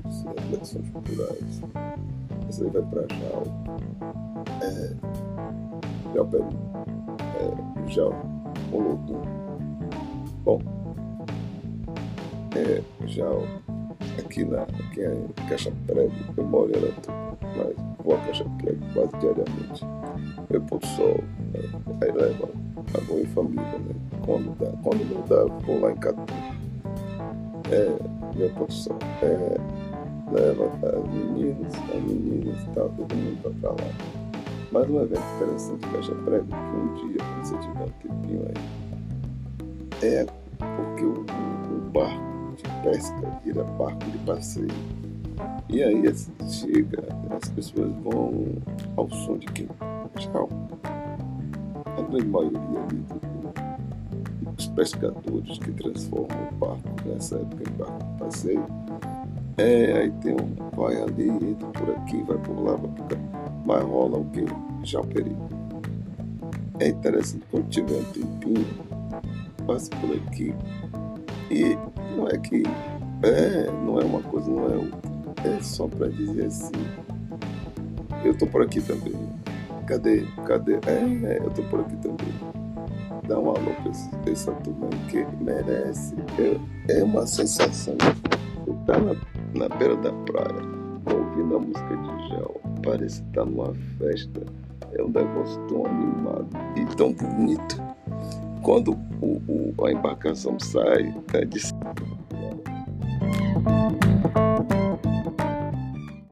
debates, reflexões culturais. Isso aí vai para Jal. Jal Peru. Jal Olodum. Bom, Jal, aqui em Caixa Prego, eu moro em Aratu, mas vou a Caixa Prego quase diariamente. Eu pôr sol, aí leva a boa em família, né? Quando não dá, vou lá em Catu. Meu pôr do sol. Leva as meninas, tá, todo mundo vai pra lá. Mas um evento interessante de Caixa Prego, que um dia, quando você tiver um tempinho aí, é porque o barco de pesca vira barco de passeio. E aí chega, as pessoas vão ao som de quem? Tchau. A grande maioria ali dos pescadores que transformam o barco nessa época em barco de passeio. Aí tem vai ali, entra por aqui, vai por lá, vai por cá. Mas rola o quê? Japeri. É interessante, quando tiver um tempinho, passe por aqui. E não é que não é uma coisa, não é outra. É só para dizer assim, eu tô por aqui também. Cadê? Eu tô por aqui também. Dá um alô pra essa turma aí que merece. É uma sensação. Você tá na beira da praia, ouvindo a música de Jal, parece que tá numa festa. É um negócio tão animado e tão bonito. Quando a embarcação sai,